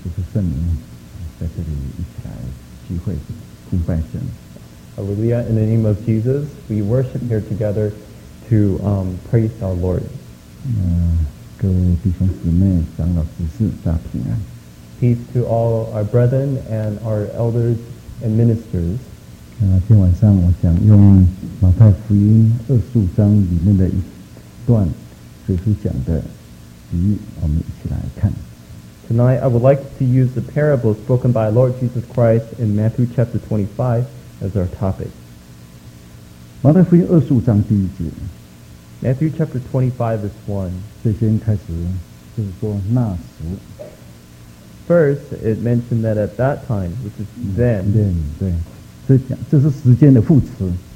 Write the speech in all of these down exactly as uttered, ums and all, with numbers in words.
主的圣名，在这里一起来聚会敬拜神。 Hallelujah. In the name of Jesus, we worship here together to um, praise our Lord. 呃，各位弟兄姊妹、长老执事，大平安。 Peace to all our brethren and our elders and ministers. 那、今天晚上我想用马太福音二十五章里面的一段耶稣讲的比喻，我们一起来看。 Tonight, I would like to use the parable spoken by Lord Jesus Christ in Matthew chapter twenty-five as our topic. 马太福音二十五章第一节， Matthew chapter twenty-five, verse one. 最先开始就是说那时， First, it mentioned that at that time, which is then, 对对，这讲这是时间的副词，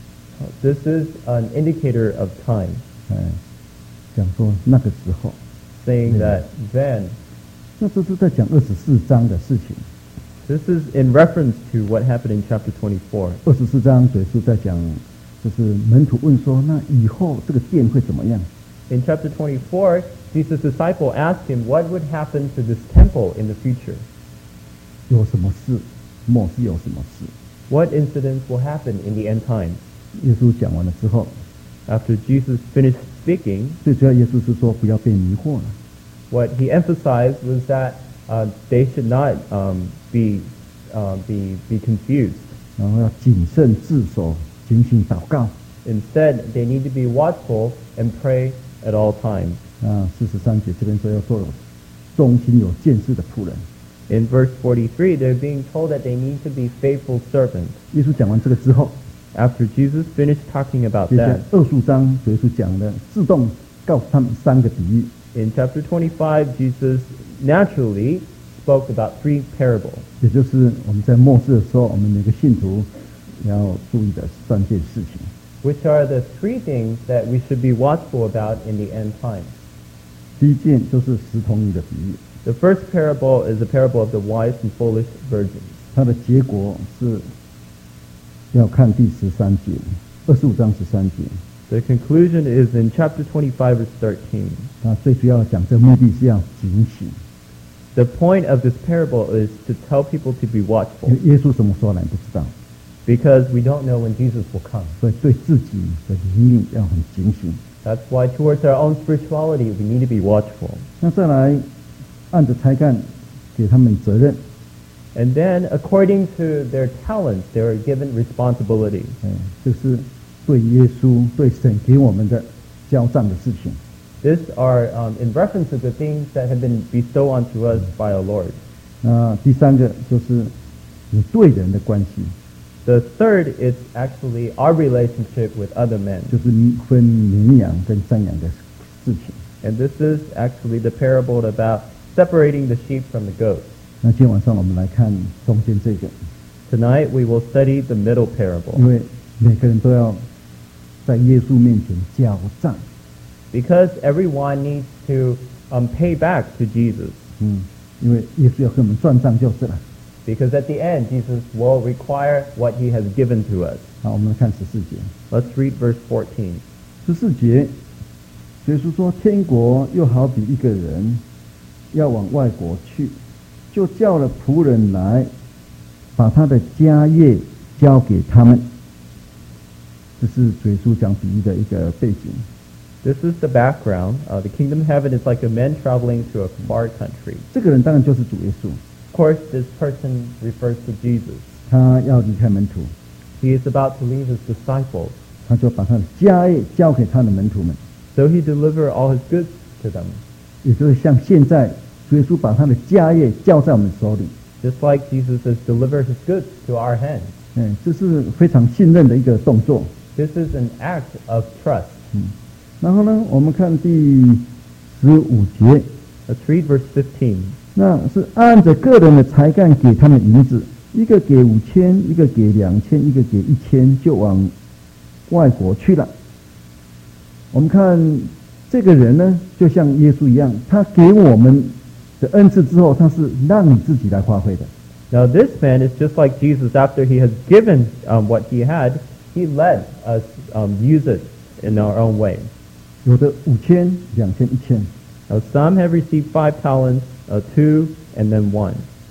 this is an indicator of time, 哎，讲说那个时候， saying Yeah. that then. 那这是在讲二十四章的事情。 This is in reference to what happened in chapter twenty-four. 二十四章主耶稣在讲，就是门徒问说，那以后这个殿会怎么样？ In chapter twenty-four, Jesus' disciple asked him what would happen to this temple in the future. 有什么事？末世有什么事？ What incidents will happen in the end times? 耶稣讲完了之后， After Jesus finished speaking, 最主要耶稣是说不要被迷惑了。 what he emphasized was that uh, they should not um, be, uh, be, be confused. 然后要谨慎自守，警醒祷告。 Instead, they need to be watchful and pray at all times. 啊，四十三节这边说要做忠心有见识的仆人。 In verse forty-three, they're being told that they need to be faithful servants. 耶稣讲完这个之后， After Jesus finished talking about 接着 that, 二十五章主耶稣讲的，自动告诉他们三个比喻。 in chapter twenty-five, Jesus naturally spoke about three parables. 也就是我们在末世的时候，我们每个信徒要注意的三件事情。 Which are the three things that we should be watchful about in the end times? 第一件就是十童女的比喻， The first parable is the parable of the wise and foolish virgins. 它的结果是要看第十三节，二十五章十三节。 The conclusion is in chapter twenty-five, verse thirteen. 它最主要讲这目的是要警醒， The point of this parable is to tell people to be 因 watchful 为耶稣什么时候来不知道， because we don't know when Jesus will come. 所以对自己的灵命要很警醒。 That's why towards our own spirituality, we need to be watchful. 那再来按着才干给他们责任， And then, according to their talents, they are given responsibility. 哎，这是对耶稣、对神给我们的交账的事情。 These are um, in reference to the things that have been bestowed onto us by our Lord. 那第三个就是你对人的关系， The third is actually our relationship with other men. 就是分绵羊跟山羊的事情。 And this is actually the parable about separating the sheep from the goats. 那今天晚上我们来看中间这个， Tonight we will study the middle 因 parable. 为每个人都要在耶稣面前交账。 Because everyone needs to um, pay back to Jesus. 嗯，因为耶稣要给我们算账就是了。 Because at the end, Jesus will require what he has given to us. 好，我们来看十四节。 Let's read verse fourteen. 十四节，耶稣说：“天国又好比一个人要往外国去，就叫了仆人来，把他的家业交给他们。”这是耶稣讲比喻的一个背景。 This is the background. Uh, the kingdom of heaven is like a man traveling to a far country. 这个人当然就是主耶稣， Of course, this person refers to Jesus. 他要离开门徒， He is about to leave his disciples. 他就把他的家业交给他的门徒们， So he delivered all his goods to them. 也就是像现在主耶稣把他的家业交在我们手里。 Just like Jesus has delivered his goods to our hands. 嗯，这是非常信任的一个动作。 This is an act of trust. 然后呢，我们看第十五节， Let's read verse fifteen. 那是按着个人的才干给他们银子，一个给五千，一个给两千，一个给一千，就往外国去了。我们看这个人呢，就像耶稣一样，他给我们的恩赐之后，他是让你自己来发挥的。 Now this man is just like Jesus. After he has given um, what he had, he let us um, use it in our own way. 有的五千、两千、一千， Now some have received five talents, uh, two, and then one.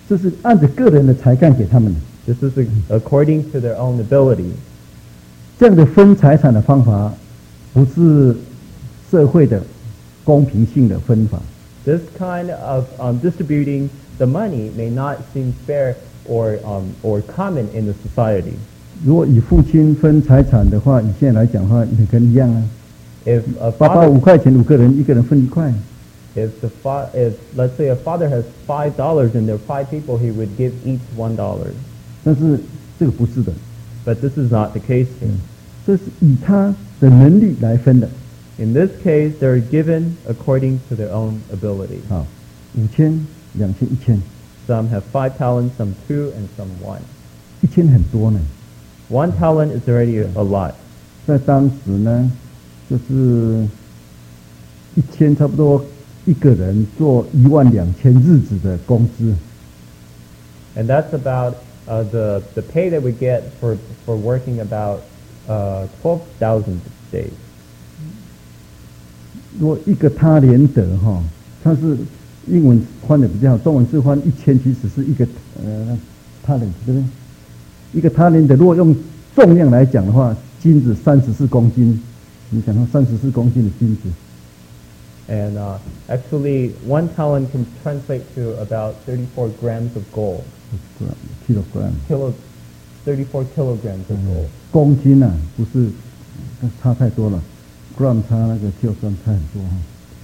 这是按着个人的才干给他们的。 This is according to their own ability. 这样的分财产的方法，不是社会的公平性的分法。 This kind of um, distributing the money may not seem fair or um, or common in the society. 如果以父亲分财产的话，以现在来讲的话，每个人一样啊。 If a 爸爸 father, 五块钱，五个人，一个人分一块。 if the fa- if let's say a father has five dollars and there are five people, he would give each one dollar. 但是这个不是的， But this is not the case here. 这是以他的能力来分的。 In this case, they're given according to their own ability. 好，五千、两千、一千， Some have five talents, some two, and some one. 一千很多呢。 One talent is already a lot. 在当时呢，就是一千差不多一个人做一万两千日子的工资。 And that's about uh, the, the pay that we get for, for working about uh, twelve thousand days. 如果一个他连德哈，它是英文翻的比较好，中文是翻一千，其实是一个呃他连对不对？一个他连德，如果用重量来讲的话，金子三十四公斤，你想到三十四公斤的金子， And uh, actually, one talent can translate to about thirty-four grams of gold. kilogram Kilo, thirty-four kilograms of gold. 公斤啊，不是差太多了 ，gram 差那个 kilogram 差很多哈。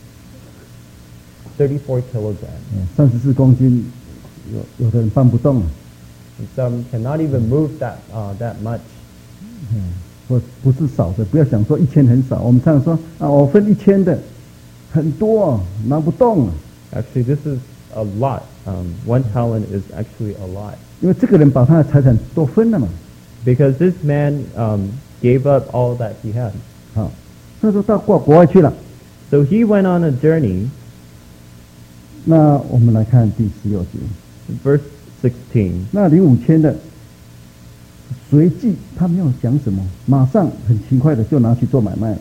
thirty-four kilograms. 三十四公斤，有有的人搬不动啊， And some cannot even move that uh, that much. 不不是少的，不要想说一千很少，我们常常说啊，我分一千的很多啊，拿不动啊， Actually, this is a lot. Um, one talent is actually a lot. 因为这个人把他的财产都分了嘛。 Because this man um, gave up all that he had. 好，他说到国国外去了。 So he went on a journey. 那我们来看第十六节， Verse sixteen. 那领五千的，随即他没有讲什么，马上很勤快的就拿去做买卖了。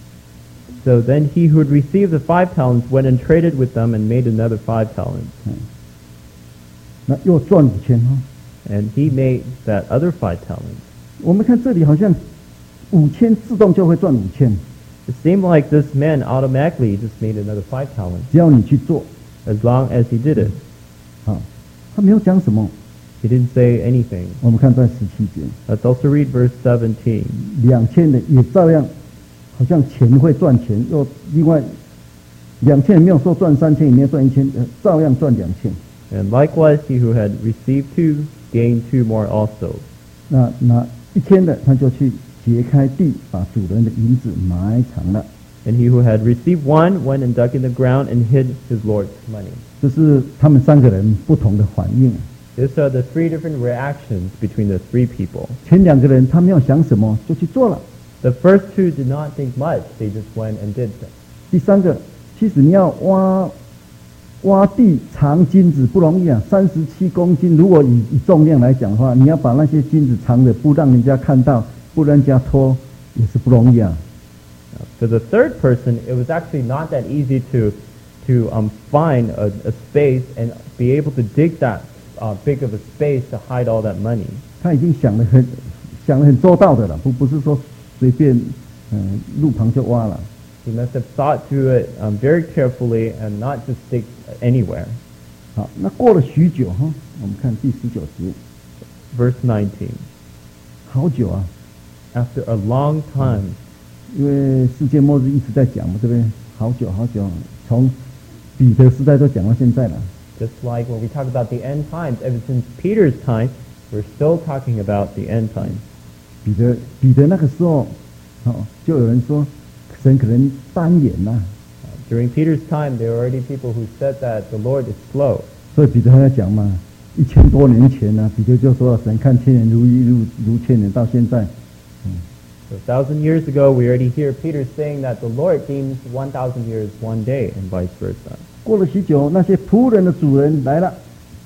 So then he who had received the five talents went and traded with them and made another five talents. 那又赚五千哈。 And he made that other five talents. 我们看这里好像五千自动就会赚五千， It seemed like this man automatically just made another five talents 只要你去做。 as long as he did it. 好，他没有讲什么。 He didn't say anything. 我们看在十七节， Let's also read verse seventeen. 两千的也照样，好像钱会赚钱，又另外两千也没有说赚三千，也没有赚一千，呃，照样赚两千。 And likewise, he who had received two gained two more also. 那拿一千的，他就去掘开地，把主人的银子埋藏了。 And he who had received one went and dug in the ground and hid his Lord's money. 这是他们三个人不同的反应。 These are the three different reactions between the three people. 前两个人他没有想什么就去做了， The first two did not think much. They just went and did them. 第三个，其实你要挖挖地藏金子不容易啊，三十七公斤，如果以以重量来讲的话，你要把那些金子藏的不让人家看到，不让人家偷，也是不容易啊。 For the third person, it was actually not that easy to to um, find a, a space and be able to dig that uh, big of a space to hide all that money. 他已经想得很想得很周到的了，不不是说随便嗯路旁就挖了。 He must have thought through it um, very carefully and not just dig anywhere. 好，那过了许久哈，我们看第十九节， Verse nineteen. 好久啊， After a long time, 因为世界末日一直在讲嘛，对不对？好久好久，从彼得时代都讲到现在了。 just like when we talk about the end times, ever since Peter's time, we're still talking about the end times. 彼得彼得那个时候，哦，就有人说神可能单眼呐、 Uh, during Peter's time, there were already people who said that the Lord is slow. 所以彼得还在讲嘛，一千多年前呢、彼得就说神看千年如一如如千年，到现在， So a thousand years ago, we already hear Peter saying that the Lord deems one thousand years one day, and vice versa. 过了许久，那些仆人的主人来了，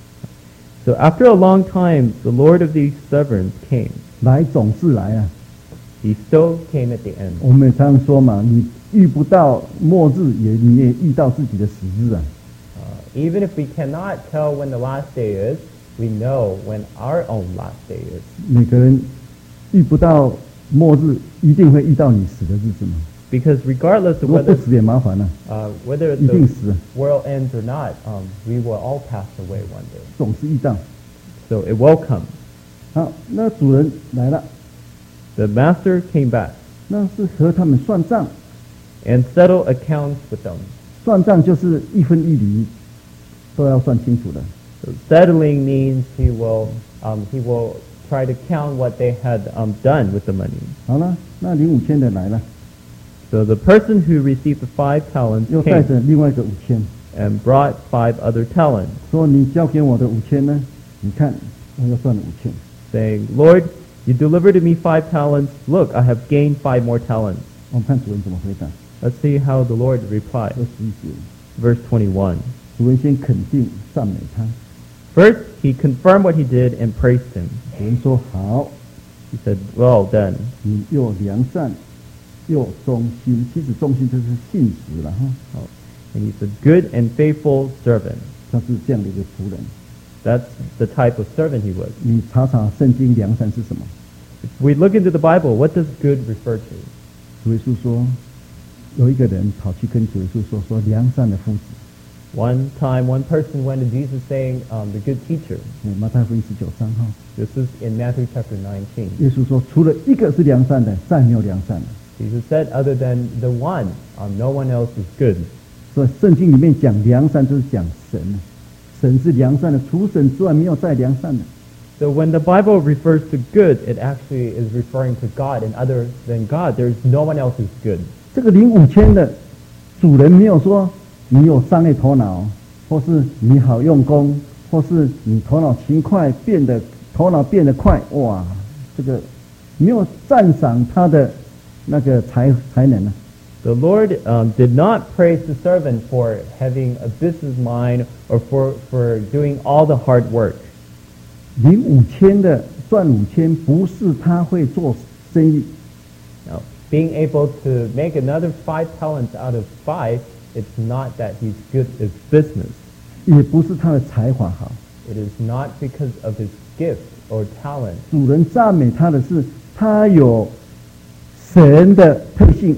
So after a long time, the Lord of these servants came. 来总是来啊。 He still came at the end. 我们也常常说嘛，你遇不到末日，也你也遇到自己的死日啊。 Uh, even if we cannot tell when the last day is, we know when our own last day is. 每个人遇不到末日，一定会遇到你死的日子嘛。 Because regardless 如 of 果不 whether 死也麻烦了， uh, whether 一定 the 死， world ends or not, um, we will all pass away one day. 总是遇到。 So it will come. 好，那主人来了， The master came back 那是和他们算账， and settled accounts with them. 算账就是一分一厘都要算清楚的。 So settling means he will um, he will try to count what they had um, done with the money. 好了，那领五千的来了， So the person who received the five talents 又带 came 着另外一个五千， and brought five other talents, 说你交给我的五千呢，你看我要算了五千。 saying, Lord, you delivered to me five talents. Look, I have gained five more talents. 我们看主人怎么回答。 Let's see how the Lord replied. 二十一节， Verse twenty-one. 主人先肯定赞美他， First, he confirmed what he did and praised him. 主人说好， He said, well done. 你又良善又忠心，其实忠心就是信实了哈。 And he said, good and faithful servant. 他是这样的一个仆人。 That's the type of servant he was. 你查查圣经良善是什么？ If we look into the Bible, what does good refer to? 主耶稣说，有一个人跑去跟主耶稣说，说良善的夫子。 One time, one person went to Jesus saying, um, the good teacher. 嗯马太福音十九章哈， This is in Matthew chapter nineteen. 耶稣说，除了一个是良善的，再没有良善的。 Jesus said, other than the one, um, no one else is good. 所以圣经里面讲良善，就是讲神，神是良善的，除神之外没有再良善的。 So when the Bible refers to good, it actually is referring to God, and other than God, there's no one else who's good. 这个领五千的主人没有说你有商业头脑，或是你好用功，或是你头脑勤快，变得头脑变得快，哇，这个没有赞赏他的那个才才能啊。 The Lord um, did not praise the servant for having a business mind or for, for doing all the hard work. 领五千的赚五千，不是他会做生意， Now, being able to make another five talents out of five, it's not that he's good at business. 也不是他的才华好。 It is not because of his gift or talent. 主人赞美他的是，他有神的特性。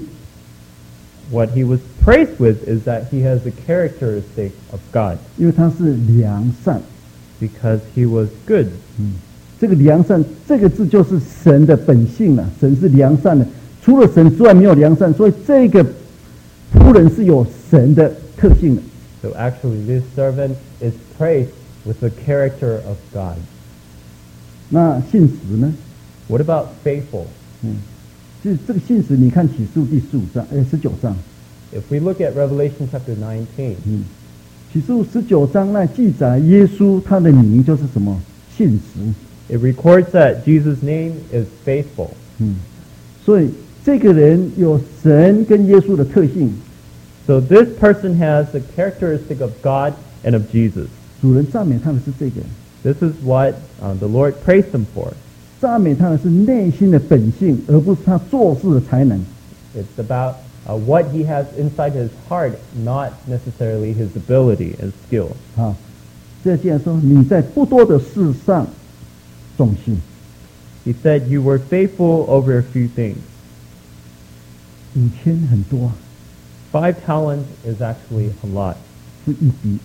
What he was praised with is that he has the characteristic of God 因为他是良善， because he was good. 这个良善这个字就是神的本性了。神是良善的，除了神之外没有良善，所以这个仆人是有神的特性的。 So actually this servant is praised with the character of God. 那信实呢？ What about faithful? 嗯，就是这个信实，你看启示录第十五章，哎，十九章， If we look at Revelation chapter nineteen, 嗯，启示录十九章那记载耶稣他的名就是什么？信实， it records that Jesus' name is faithful. 嗯，所以这个人有神跟耶稣的特性， So this person has the characteristic of God and of Jesus. 主人赞美他的是这个， This is what uh, the Lord praised him for. 赞美他的是内心的本性，而不是他做事的才能。 It's about uh, what he has inside his heart, not necessarily his ability and skill. 好，这既然说你在不多的事上忠心， He said, you were faithful over a few things. 五千很多啊， Five talents is actually a lot. 是一笔。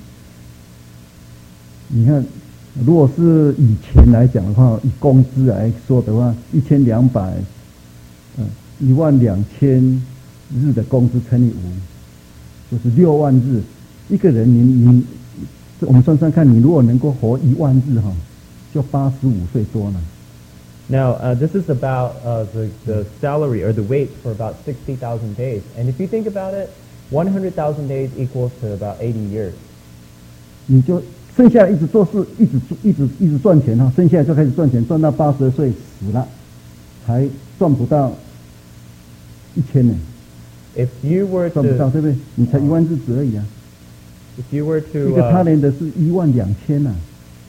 你看，如果是以前来讲的话，以工资来说的话，一千两百，嗯，一万两千日的工资乘以五，就是六万日。一个人你，你我们算算看，你如果能够活一万日哈，就八十五岁多了。 Now, uh, this is about uh, the, the salary or the wage for about sixty thousand days. And if you think about it, one hundred thousand days equals to about eighty years. 你就剩下来一直做事，一直一直一直赚钱哈，剩下来就开始赚钱，赚到八十岁死了，还赚不到一千呢， If you were 赚不到 to, 对不对？你才一万日子而已啊， if you were 一 to, 个他 uh, 人的是一万两千呐。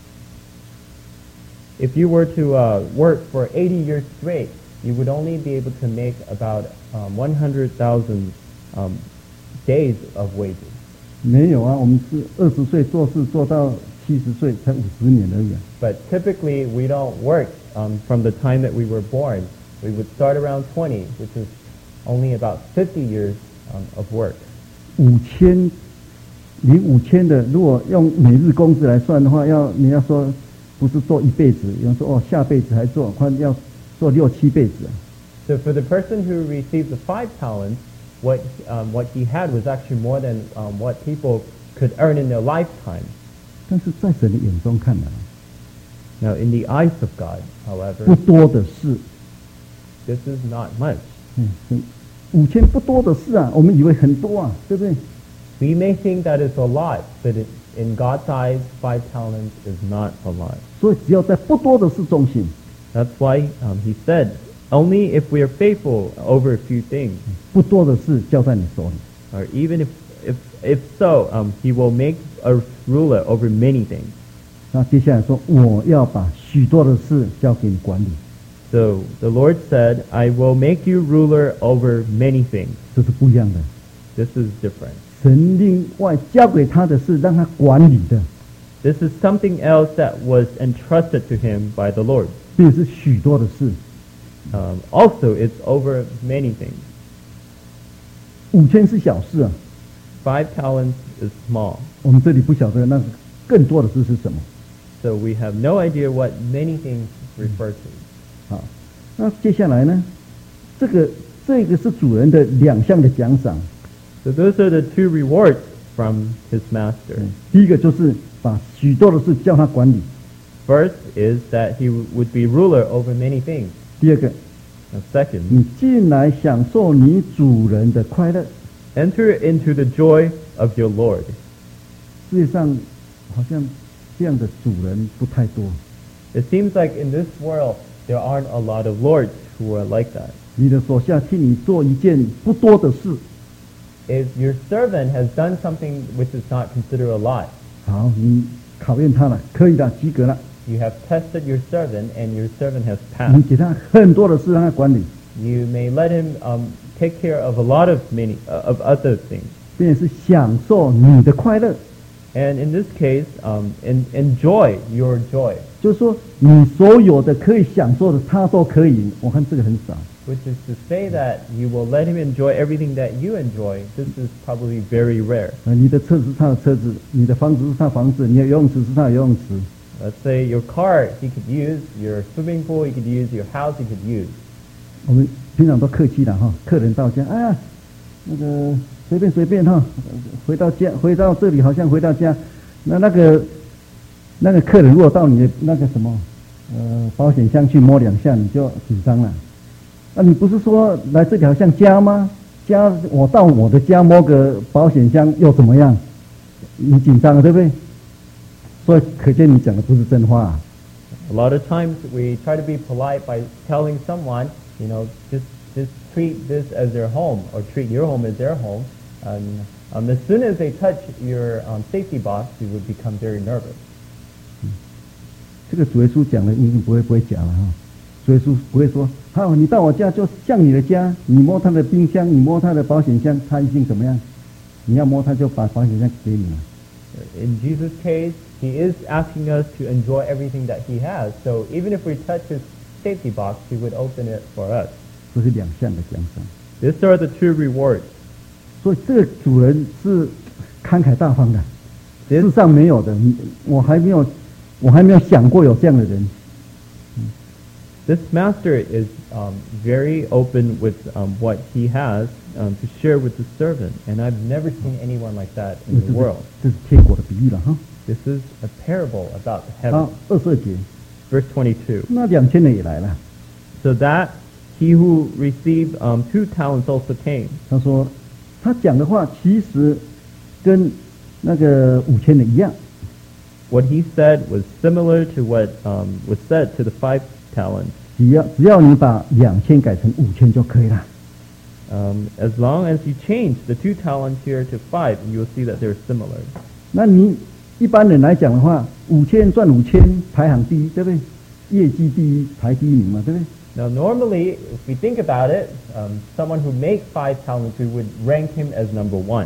if you were to uh, work for eighty years straight, you would only be able to make about um, one hundred thousand um, days of wages. 没有啊，我们是二十岁做事做到七十岁，才五十年而已啊。 But typically, we don't work um, from the time that we were born. We would start around twenty, which is only about fifty years um, of work. 五千，你五千的，如果用每日工资来算的话，要你要说不是做一辈子，有人说哦下辈子还做，看要做六七辈子啊。 So for the person who received the five talents, what um, what he had was actually more than um, what people could earn in their lifetime. 但是在神的眼中看来， Now, in the eyes of God, 不 however, 多的事。 this is not much. 嗯，五千不多的事啊，我们以为很多啊，对不对？ We may think that is a lot, but it, in God's eyes, five talents is not a lot. 所以只要在不多的事中心， That's why um, he said, only if we are faithful over a few things, 不多的事交在你手里。 or even if if if so, um, he will make a ruler over many things. 那接下来说，我要把许多的事交给你管理， So the Lord said, I will make you ruler over many things. 这是不一样的。 This is different. 神另外交给他的是让他管理的， This is something else that was entrusted to him by the Lord. 并是许多的事。 Um, also, it's over many things. 五千是小事啊， Five talents is small. 我们这里不晓得那个更多的事是什么。 So we have no idea what many things refer to. 好，那接下来呢？这个这个是主人的两项的奖赏。 So those are the two rewards from his master. 第一个就是把许多的事叫他管理， First is that he w- would be ruler over many things. 第二个， And second, 你进来享受你主人的快乐。 enter into the joy of your Lord. 世界上好像这样的主人不太多。 It seems like in this world there aren't a lot of lords who are like that. 你的手下替你做一件不多的事， If your servant has done something which is not considered a lot, 好，你考验他了，可以的，及格了。 you have tested your servant and your servant has 你 passed. 给他很多的事让他管理， You may let him um, take care of a lot of many uh, of other things. 并且是享受你的快乐。 And in this case, um, en- enjoy your joy, 就是说，你所有的可以享受的，他都可以。我看这个很少。 which is to say that you will let him enjoy everything that you enjoy. This is probably very rare. 呃，你的车子是他的车子，你的房子是他的房子，你的游泳池是他的游泳池。 Let's say your car he could use, your swimming pool he could use, your house he could use. 我们平常都客气的哈，客人到家，哎呀，那个随便随便哈，回到家回到这里好像回到家，那那个那个客人如果到你的那个什么呃保险箱去摸两下，你就紧张了。啊，你不是说来这里好像家吗？家我到我的家摸个保险箱又怎么样？你紧张了对不对？所以可见你讲的不是真话啊。 A lot of times we try to be polite by telling someone, you know, just just treat this as their home or treat your home as their home. And um, as soon as they touch your um, safety box, you would become very nervous. 这个主耶稣讲的一定不会不会假了哈。主耶稣不会说，好，你到我家就像你的家，你摸他的冰箱，你摸他的保险箱，他一定怎么样？你要摸他就把保险箱给你了。 In Jesus' case, he is asking us to enjoy everything that he has. So even if we touch his safety box, he would open it for us. 这是两项的奖赏。 These are the two rewards. 所以这个主人是慷慨大方的， This 世上没有的，你我还没有，我还没有想过有这样的人。 This master is um, very open with um, what he has um, to share with the servant, and I've never seen anyone like that 这 in 是 the world. 这是天国的比喻了哈。 This is a parable about 好 heaven. ， 二十二节， Verse twenty-two. 那两千人也来了。 So that he who received um, two talents also came. 他说，他讲的话其实跟那个五千人一样。 What he said was similar to what um, was said to the five talents. 只要只要你把两千改成五千就可以了。 Um, as long as you change the two talents here to five, you will see that they're similar. 那你一般人来讲的话，五千赚五千排行第一，对不对？业绩第一，排第一名嘛，对不对？ Now, normally, if we think about it, um, someone who makes five talents, we would rank him as number one.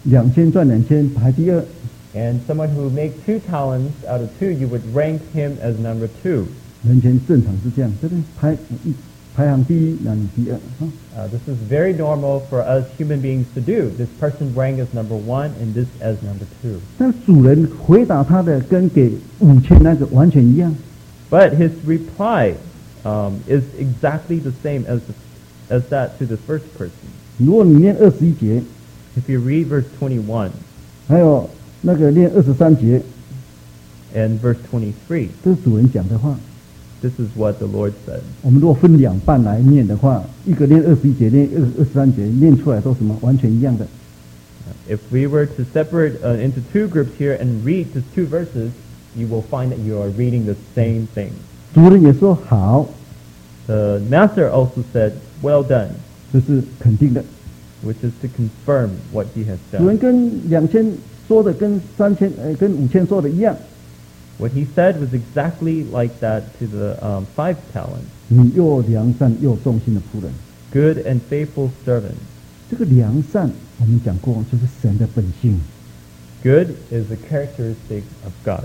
两千赚两千排第二， And someone who makes two talents out of two, you would rank him as number two. 人前正常是这样，对不对？排一排行第一，那你第二啊。 Uh, this is very normal for us human beings to do. This person ranked as number one and this as number two. 但主人回答他的跟给五千那个完全一样。 But his reply um, is exactly the same as, the, as that to the first person. 如果你念二十一节， If you read verse twenty-one 还有那个念二十三节， and verse twenty-three, 这是主人讲的话。 this is what the Lord said. 我们如果分两半来念的话，一个念二十一节，念二二十三节，念出来都什么完全一样的。 If we were to separate uh, into two groups here and read the two verses, you will find that you are reading the same thing. 主人也说好， The master also said, well done, 这是肯定的。 which is to confirm what he has 主人 done. 跟两千说的跟三千呃跟五千说的一样， What he said was exactly like that to the um, five talents. 你又良善又忠心的仆人。 Good and faithful servant. 这个良善我们讲过，就是神的本性。 Good is a characteristic of God.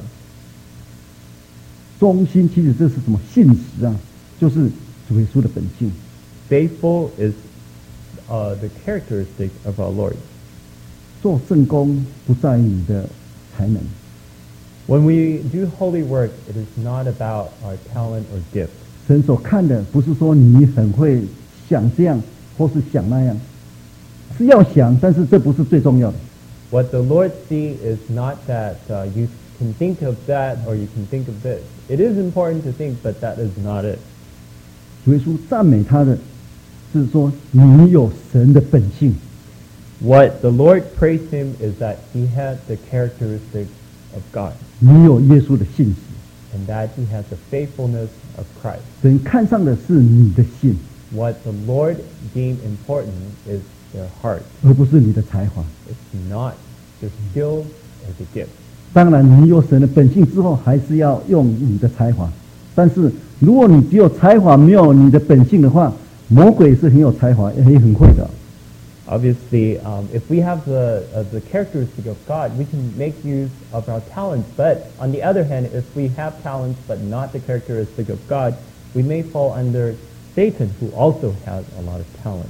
忠心其实这是什么信实啊？就是主耶稣的本性。 Faithful is uh, the characteristic of our Lord. 做圣工不在于你的才能， When we do holy work, it is not about our talent or gift. 神所看的不是说你很会想这样或是想那样，是要想，但是这不是最重要的。 What the Lord sees is not that uh, you can think of that or you can think of this. It is important to think, but that is not it. 主耶稣赞美他的，是说你有神的本性。 What the Lord praised him is that he had the characteristics of God 你有耶稣的信实， and that he has the faithfulness of Christ. 神看上的是你的信， What the Lord deemed important is their heart. 而不是你的才华。 It's not the skill or the gift. 当然，你有神的本性之后，还是要用你的才华。但是，如果你只有才华，没有你的本性的话，魔鬼是很有才华，也很会的。 Obviously, um, if we have the uh, the characteristic of God, we can make use of our talents. But on the other hand, if we have talents but not the characteristic of God, we may fall under Satan, who also has a lot of talent.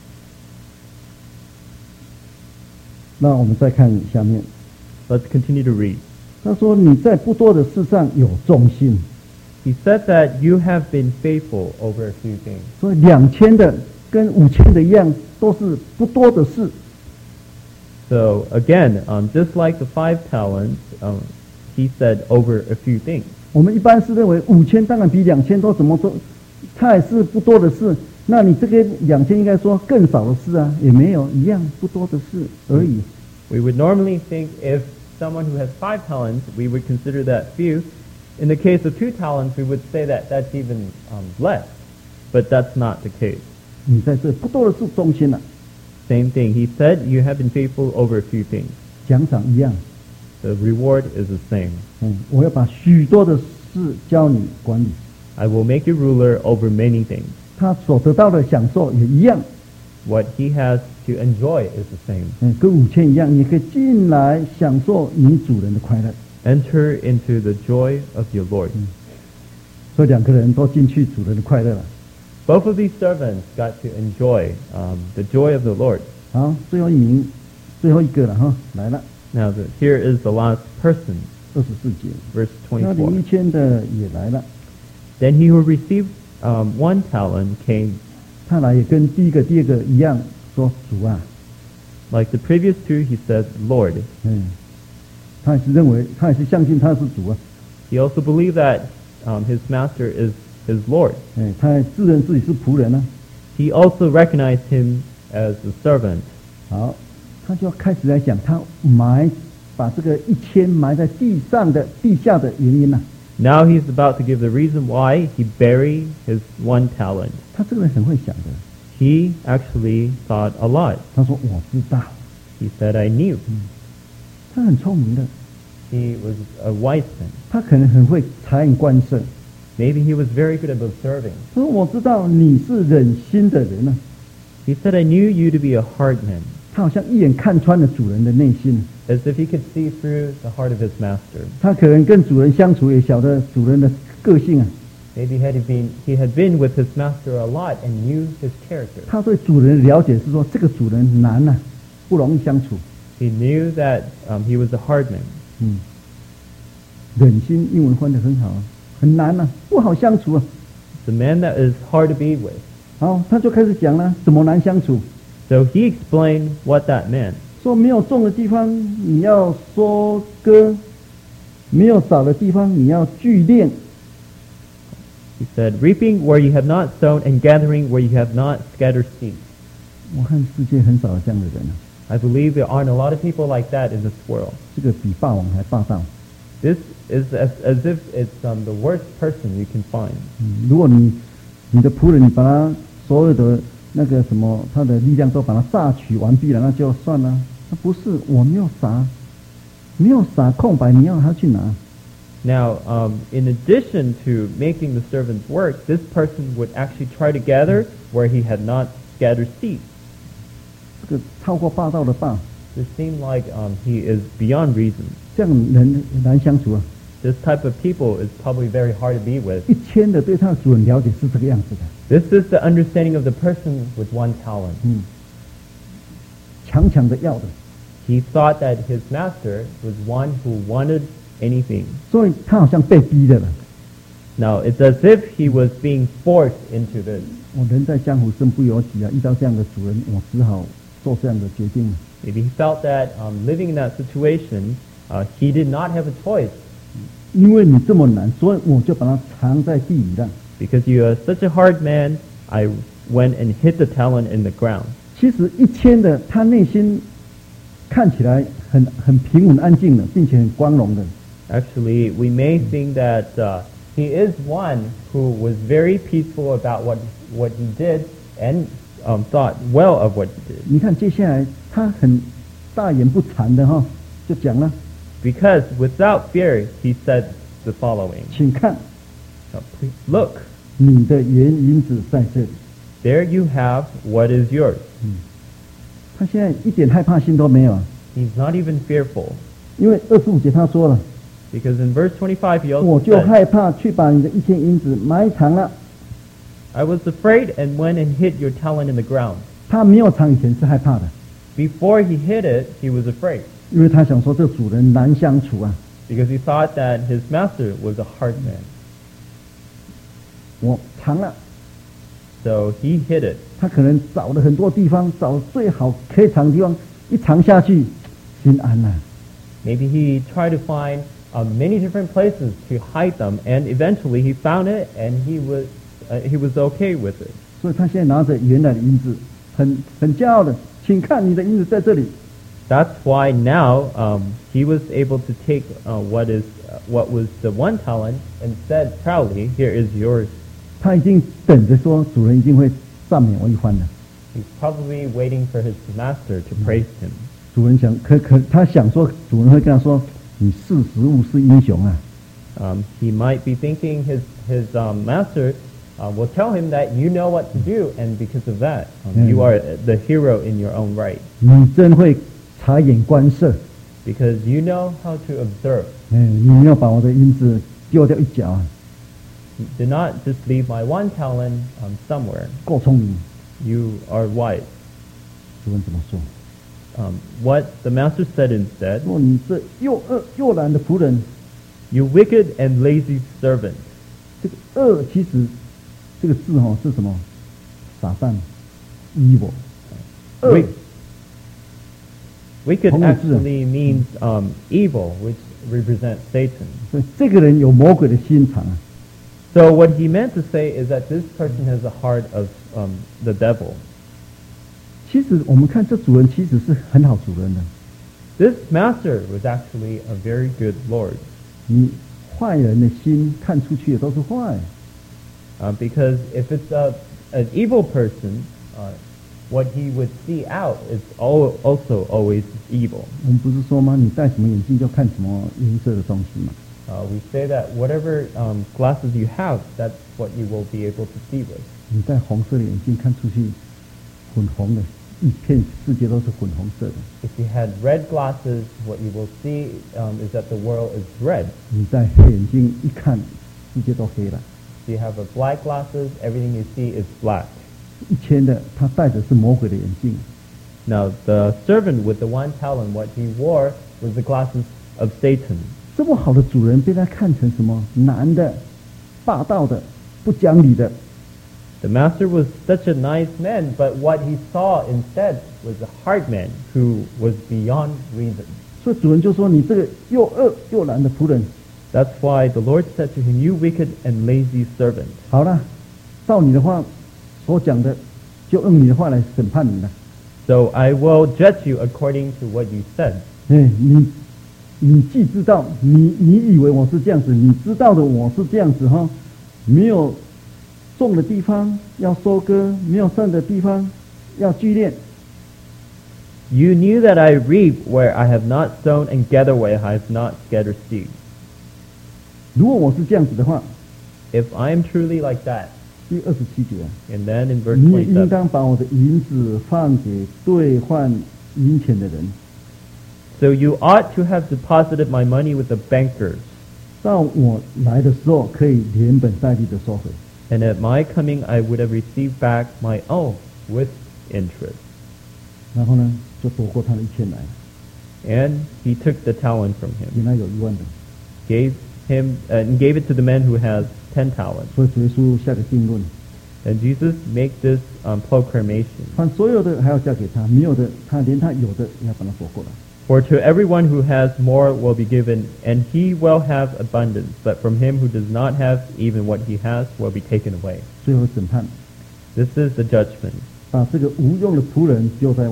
那我们再看下面， Let's continue to read. 他说：“你在不多的事上有忠心。 He said that you have been faithful over a few things. 所以两千的跟五千的一样，都是不多的事。 So again, um, just like the five talents, um, he said over a few things. 我们一般是认为五千当然比两千多，怎么说？它也是不多的事。那你这个两千应该说更少的事啊，也没有一样不多的事而已。 We would normally think if someone who has five talents, we would consider that few. In the case of two talents, we would say that that's even um, less. But that's not the case. 你在这不多的事忠心了、 Same thing. He said you have been faithful over a few things. 奖赏一样。 The reward is the same. 嗯，我要把许多的事交你管理。 I will make you ruler over many things. 他所得到的享受也一样。 What he has to enjoy is the same. 嗯，跟五千一样，你可以进来享受你主人的快乐。 Enter into the joy of your Lord. 所以两个人都进去主人的快乐了。 Both of these servants got to enjoy um, the joy of the Lord. 好，最后一名，最后一个了哈，来了， Now, the, here is the last person, 二十四节， verse 那领 twenty-four. 一千的也来了， Then he who received um, one talent came, 他来也跟第一个、第二个一样，说主啊， like the previous two, he said, Lord. 嗯，他也是认为，他也是相信他是主啊， He also believed that um, his master is his Lord. 哎，他也自认自己是仆人啊。 He also recognized him as a servant. 好，他就要开始来讲他埋把这个一千埋在地上的地下的原因了、 Now he's about to give the reason why he buried his one talent. 他这个人很会想的， He actually thought a lot. 他说我知道， He said, I knew. 他很聪明的， He was a wise man. 他可能很会察言观色。 Maybe he was very good at observing. 他说我知道你是忍心的人呢、 He said, I knew you to be a hard man. 他他好像一眼看穿了主人的内心， as if he could see through the heart of his master. 他可能跟主人相处也晓得主人的个性啊， Maybe had he been he had been with his master a lot and knew his character. 他对主人的了解是说这个主人难呐、啊，不容易相处。 He knew that um, he was a hard man. 嗯，忍心英文翻得很好啊，很难呐、啊，不好相处啊。 It's a man that is hard to be with. 好，他就开始讲了，怎么难相处？ So he explained what that meant. 说没有种的地方你要收割，没有撒的地方你要聚敛。 He said, reaping where you have not sown and gathering where you have not scattered seed. 我看世界很少有这样的人啊， I believe there aren't a lot of people like that in this world. 这个比霸王还霸道。 This is as, as if it's um, the worst person you can find. 嗯，如果你你的仆人你把他所有的那个什么他的力量都把他榨取完毕了，那就算了。那不是，我没有撒，没有撒空白，你要他去拿。 Now, um, in addition to making the servants work, this person would actually try to gather where he had not scattered seed. 这个超过霸道的霸， It seemed like um, he is beyond reason. 这样人难相处啊。 This type of people is probably very hard to be with. 一千的对他的主人了解是这个样子的， This is the understanding of the person with one talent. 嗯，强强的要的， He thought that his master was one who wanted anything. 所以他好像被逼的了。 Now, it's as if he was being forced into this. 我人在江湖身不由己啊，遇到这样的主人，我只好做这样的决定。 Maybe he felt that um, living in that situation, uh, he did not have a choice. 因为你这么难，所以我就把它藏在地里了。 Because you are such a hard man, I went and hid the talent in the ground. 其实一千的他内心看起来很很平稳安静的，并且很光荣的。 Actually, we may think that uh, he is one who was very peaceful about what what he did and um, thought well of what he did. 你看接下来他很大言不惭的哈，就讲了， Because without fear, he said the following. 请看 Now, please look, 你的原银子在这里。 there you have what is yours. 他现在一点害怕心都没有啊， He's not even fearful. 因为二十五节他说了， Because in verse twenty-five, he 我 also 就 said, 害怕去把你的一千银子埋藏了。 I was afraid and went and hid your talent in the ground. 他没有藏以前是害怕的， Before he hid it, he was afraid. 因为他想说这主人难相处啊， Because he thought that his master was a hard man. 我藏了。 So he hid it. 他可能找了很多地方，找最好可以藏的地方，一藏下去，心安了、 Maybe he tried to find uh, many different places to hide them, and eventually he found it, and he was uh, he was okay with it. 所以他现在拿着原来的银子，很很骄傲的，请看你的银子在这里。 That's why now um, he was able to take uh, what is uh, what was the one talent and said proudly, "Here is yours." 他已经等着说主人一定会赞美我一番了。 He's probably waiting for his master to praise him. 主人想，可可他想说，主人会跟他说：“你识时务是英雄啊。 Um, he might be thinking his his um, master uh, will tell him that you know what to do, and because of that, um, Mm. you are the hero in your own right, 你真会察言观色， because you know how to observe. 嗯，你没有把我的银子丢掉一角啊， Do not just leave my one talent um, somewhere. 够聪明。 You are wise." 主人怎么说？ Um, what the master said instead, 说你这又恶又懒的仆人， "You wicked and lazy servant." 这个恶其实这个字哈、是什么？撒旦，evil。恶 Wick- Wicked 同义字啊。 actually means um, evil, which represents Satan. 所以这个人有魔鬼的心肠啊。 So what he meant to say is that this person has the heart of um, the devil. 其实我们看这主人其实是很好主人的， This master was actually a very good Lord, 你坏人的心看出去的都是坏， uh, because if it's a, an evil person, uh, what he would see out is al- also always evil. 我们不是说吗？你戴什么眼镜就看什么颜色的东西嘛。 Uh, we say that whatever um, glasses you have, that's what you will be able to see with. 你戴红色的眼镜看出去很红的， 一片世界都是粉红色的。 If you had red glasses, what you will see um, is that the world is red. 你戴黑眼镜一看，世界都黑了。 If you have a black glasses, everything you see is black. 一千的他戴的是魔鬼的眼镜， Now, the servant with the one talent, what he wore was the glasses of Satan. 这么好的主人被他看成什么？男的、霸道的、不讲理的。 The master was such a nice man, but what he saw instead was a hard man who was beyond reason. 所以主人就说：“你这个又恶又懒的仆人。” That's why the Lord said to him, "You wicked and lazy servant." 好了，照你的话所讲的，就用你的话来审判你了。 So I will judge you according to what you said. 哎，你你既知道，你你以为我是这样子，你知道的我是这样子哈，没有种的地方要收割，没有善的地方要聚敛。 You knew that I reap where I have not sown and gather where I have not scattered seed. 如果我是这样子的话， If I am truly like that, 第二十七节啊， and then in verse 你也应 twenty-seven, 当把我的银子放给兑换银钱的人， so you ought to have deposited my money with the bankers, 到我来的时候可以连本带利的收回。 and at my coming I would have received back my own with interest. 然后呢，就夺过他的一千来， And he took the talent from him, 原来有一万的， gave him uh, and gave it to the man who has ten talents. 所以主耶稣下个定论， And Jesus make this um, proclamation. 凡所有的还要嫁给他，没有的他连他有的也要把他夺过来。 For to everyone who has more will be given, and he will have abundance. But from him who does not have, even what he has will be taken away. 最后审判， This is the judgment. 把这个无用的仆人丢在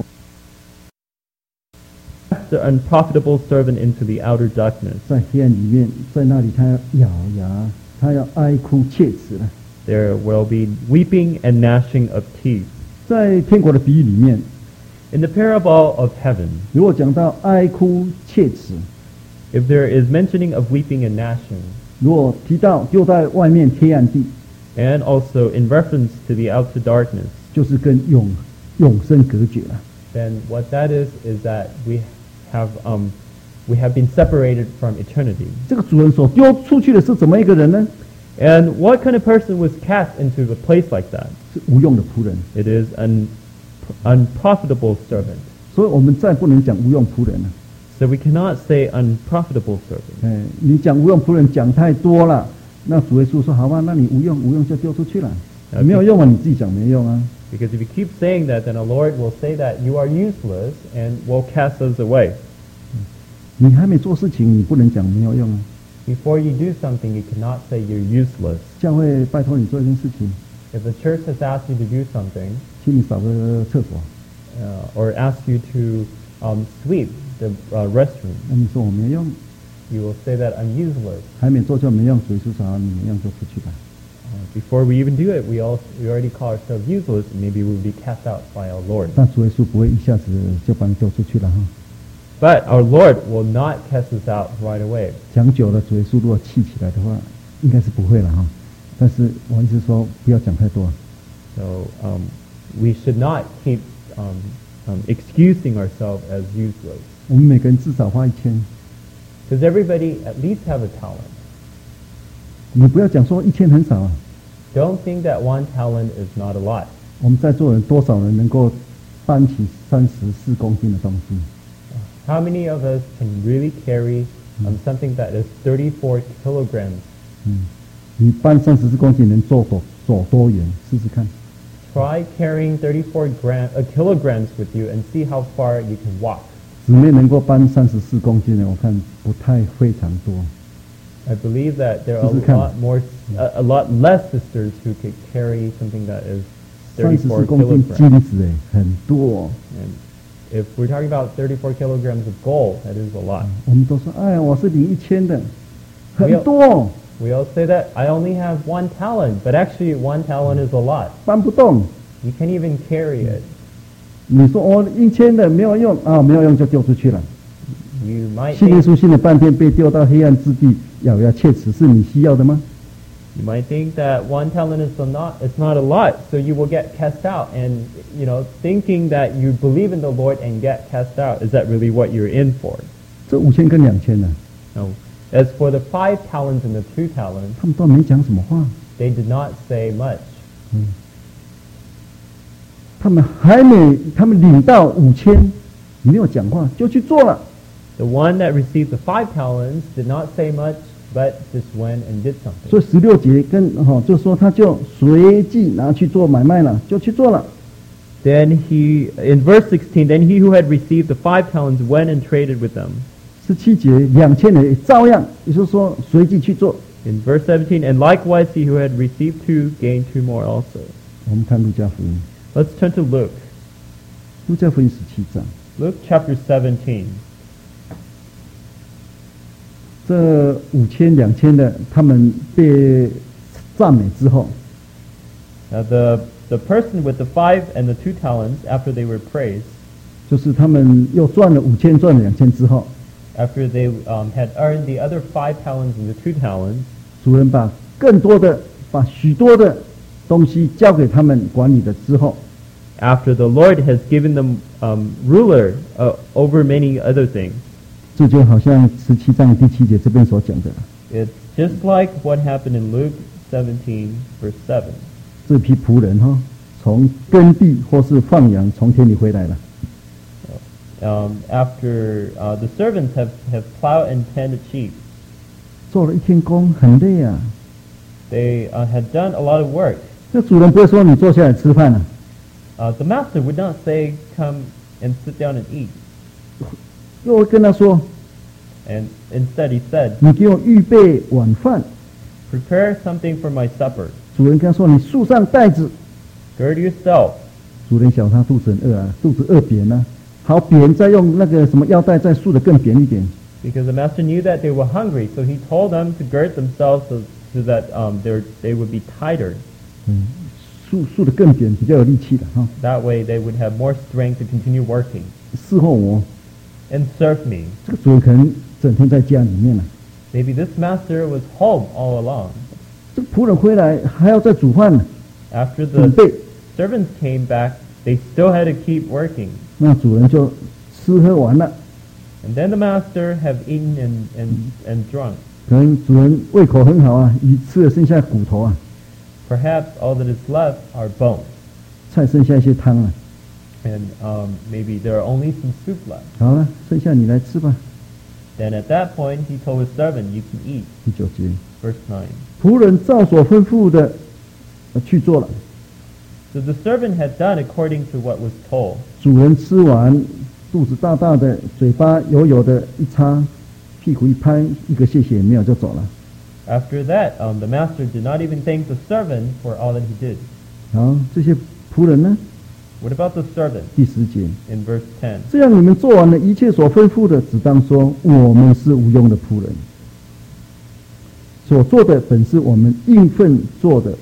The unprofitable servant into the outer darkness. 在黑暗里面，在那里他要咬牙，他要哀哭切齿了。 There will be weeping and gnashing of teeth. 在天国的比喻里面， In the parable of heaven, 如果讲到哀哭切齿， if there is mentioning of weeping and gnashing, 如果提到丢在外面黑暗地， and also in reference to the outer darkness, 就是跟永永生隔绝了。 then what that is is that we have um, we have been separated from eternity. 这个主人所丢出去的是怎么一个人呢？ And what kind of person was cast into a place like that? 是无用的仆人。 It is an unprofitable servant. 所以我们再不能讲无用仆人了。 So we cannot say unprofitable servant. 哎，你讲无用仆人讲太多了，那主耶稣说好吧，那你无用，无用就丢出去了，没有用啊，你自己讲没用啊。 Because if you keep saying that, then the Lord will say that you are useless and will cast us away. 你还没做事情，你不能讲没有用啊。 Before you do something, you cannot say you're useless. 教会拜托你做一件事情， If the church has asked you to do something, 请你扫个厕所， uh, or asked you to um, sweep the uh, restroom, 那你说我没用， you will say that I'm useless. 还没做就没用，主耶稣说好你没用就出去吧。 Uh, before we even do it, we all we already call ourselves useless, and maybe we'll be cast out by our Lord. 但主耶稣不会一下子就把你丢出去了哈。 But our Lord will not cast us out right away. 讲久了，主耶稣如果气起来的话，应该是不会了哈。但是我意思说，不要讲太多。 So um, we should not keep um, um, excusing ourselves as useless, 我们每个人至少花一千， because everybody at least have a talent. 你不要讲说一千很少啊。 Don't think that one talent is not a lot. 我们在座人多少人能够搬起三十四公斤的东西？ How many of us can really carry um, something that is thirty-four kilograms? 嗯，你搬三十四公斤能走多走多远？试试看。 Try carrying thirty-four gram, uh, kilograms with you and see how far you can walk. 姊妹能够搬三十四公斤的，我看不太非常多。 I believe that there are a 试试看。 lot more, a, a lot less sisters who could carry something that is 三十四 thirty-four 公斤 kilograms. 金子哎，很多。 And if we're talking about thirty-four kilograms of gold, that is a lot. 我们都说，哎，我是领一千的，很没有多， We all say that I only have one talent, but actually one talent is a lot. 搬不动。 You can't even carry it. 你说我一千的没有用啊，没有用就丢出去了。 You might 信耶 think, 稣信了半天，被丢到黑暗之地，咬牙切齿，是你需要的吗？ You might think that one talent is a not, it's not a lot, so you will get cast out. And, you know, thinking that you believe in the Lord and get cast out, is that really what you're in for? 这五千跟两千呢， No. As for the five talents and the two talents, 他们都没讲什么话， they did not say much. 他们还没，他们领到五千，没有讲话就去做了。 The one that received the five talents did not say much, but just went and did 所 something. 以十六节跟哈、哦，就说他就随即拿去做买卖了，就去做了。 Then he, in verse sixteen, then he who had received the five talents went and traded with them. 十七节两千人也照样，也就是说随即去做。 In verse seventeen, and likewise he who had received two gained two more also. 我们看路加福音， Let's turn to Luke. 路加福音十七章， Luke chapter seventeen. 这五千两千的，他们被赞美之后， Now the, the person with the five and the two talents, after they were praised, 就是他们又赚了五千，赚了两千之后， after they um, had earned the other five talents and the two talents, 主人把更多的、把许多的东西交给他们管理的之后， after the Lord has given them um, ruler uh, over many other things, 这就好像十七章第七节这边所讲的， it's just like what happened in Luke seventeen, verse seven. 这批仆人哈、从耕地或是放羊从田里回来了， Um, after uh, the servants have, have plowed and tended sheep, 做了一天工，很累啊。 they uh, had done a lot of work. 那主人不会说你坐下来吃饭啊， Uh, the master would not say, come and sit down and eat. 又会跟他说， And instead he said, 你给我预备晚饭。 prepare something for my supper. 主人跟他说，你束上带子。 Gird yourself. 主人晓得他肚子很饿啊，肚子饿扁啊，好扁，再用那个什么腰带再束得更扁一点。 Because the master knew that they were hungry, so he told them to gird themselves so, so that um, they're- they would be tighter. 嗯，束束得更扁，比较有力气的哈。 That way they would have more strength to continue working. 事后我 And serve me. 这个主人可能整天在家里面了、 Maybe this master was home all along. 这个仆人回来还要再煮饭呢， After 准 the 备。 servants came back, they still had to keep working. 那主人就吃喝完了， And then the master have eaten and, and, and drunk. 可能主人胃口很好啊，鱼吃了剩下骨头啊， Perhaps all that is left are bones. 菜剩下一些汤啊。 And um, maybe there are only some soup left. 好了，剩下你来吃吧。 Then at that point he told his servant, you can eat. 第九节， Verse nine. 仆人照所吩咐的、呃去做了。 So the servant had done according to what was told. 主人吃完，肚子大大的，嘴巴油油的，一擦，屁股一拍，一个谢谢也没有就走了。 After that, um, the master did not even thank the servant for all that he did. 好，这些仆人呢？ What about the servant 第十节， in verse ten? 这样你们做完了一切所吩咐的，只当说我们是无用的仆人，所做的本是我们应份做的。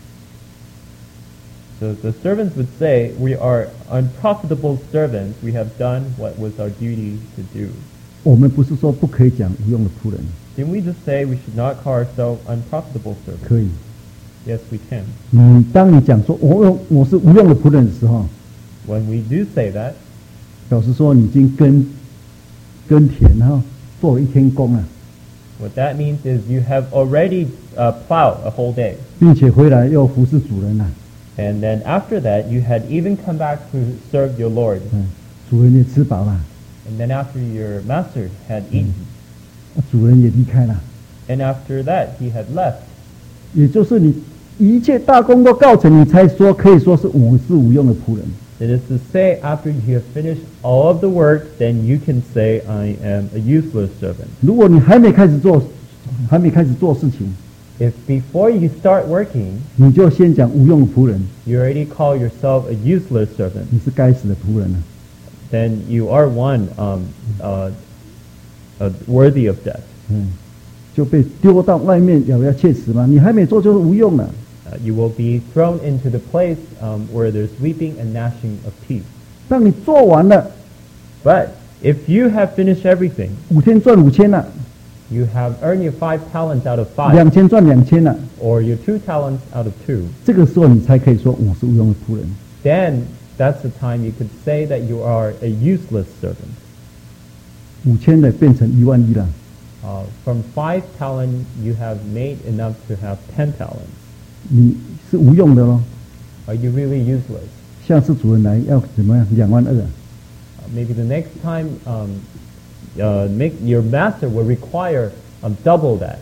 So the servants would say, we are unprofitable servants. We have done what was our duty to do. 我们不是说不可以讲无用的仆人， Didn't we just say we should not call ourselves unprofitable servants? 可以。 Yes, we can. 你当你讲说我用我是无用的仆人的时候， When we do say that, 表示说你已经耕耕田哈，做了一天工啊， what that means is you have already uh, plowed a whole day. 并且回来又服侍主人了、啊。 And then after that, you had even come back to serve your Lord. 嗯，主人也吃饱了， And then after your master had eaten, 主人也离开了， and after that he had left. 也就是你一切大功都告成，你才说可以说是我是无用的仆人。 It is to say, after you have finished all of the work, then you can say, I am a useless servant. 如果你还没开始做，还没开始做事情， If before you start working, 你就先讲无用的仆人， you already call yourself a useless servant, 你是该死的仆人了、 then you are one um, uh, uh, worthy of death. 嗯，就被丢到外面咬牙切齿嘛。你还没做就是无用了。 Uh, you will be thrown into the place um, where there's weeping and gnashing of teeth. 当你做完了， But if you have finished everything, 五天赚五千了， you have earned your five talents out of five, 两千赚两千了， or your two talents out of two, 这个时候你才可以说我是无用的仆人。 then that's the time you could say that you are a useless servant. 五千的变成一万一了， Uh, from five talent, you have made enough to have ten talents. 你是无用的咯。 Are you really useless? 下次主人来要怎么样？两万二啊， Uh, maybe the next time, um, uh, make, your master will require um, double that.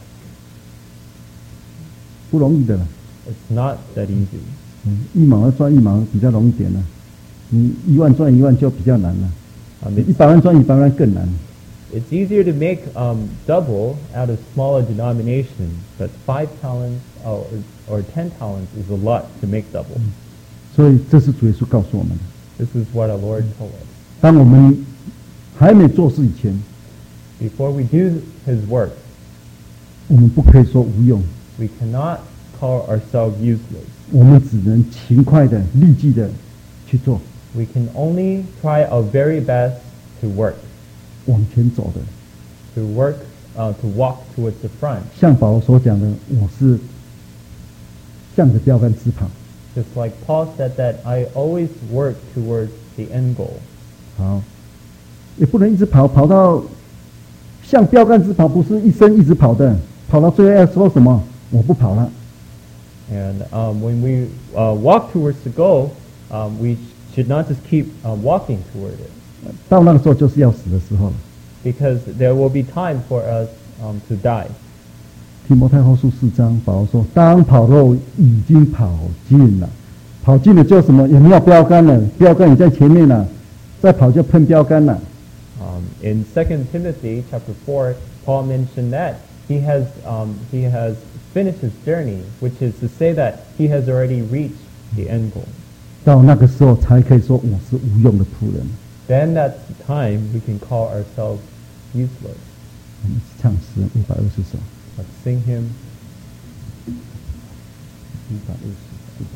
不容易的了。 It's not that easy. 嗯，一毛要赚一毛比较容易点了，你一万赚一万就比较难了， Um, 一 it's, 百万赚一百万更难。 it's easier to make um, double out of smaller denomination, but five talents or, or ten talents is a lot to make double. 所以这是主耶稣告诉我们的。 This is what our Lord told us. 当我们还没做事以前， Before we do His work, 我们不可以说无用， we cannot call ourselves useless. 我们只能勤快的、立即的去做， We can only try our very best to work, 往前走的。 to work, uh, to walk towards the front. 像保罗所讲的，我是向着标杆直跑。 Just like Paul said that I always work towards the end goal. 好，也不能一直跑，跑到向标杆直跑，不是一生一直跑的，跑到最后要说什么？我不跑了。 And um, when we uh, walk towards the goal, um, we sh- should not just keep uh, walking toward it, 到那个时候就是要死的时候了。 because there will be time for us um, to die. 提摩太后书四章，保罗说：“当跑肉已经跑尽了，跑尽了就什么？也没有标杆了，标杆也在前面了，再跑就碰标杆了。 Um, in Second Timothy chapter four, Paul mentioned that he has um, he has finished his journey, which is to say that he has already reached the end goal. 到那个时候才可以说我是无用的仆人。” Then that's the time we can call ourselves useless. 我们唱诗五百二十首， Let's sing him. 一百二十首。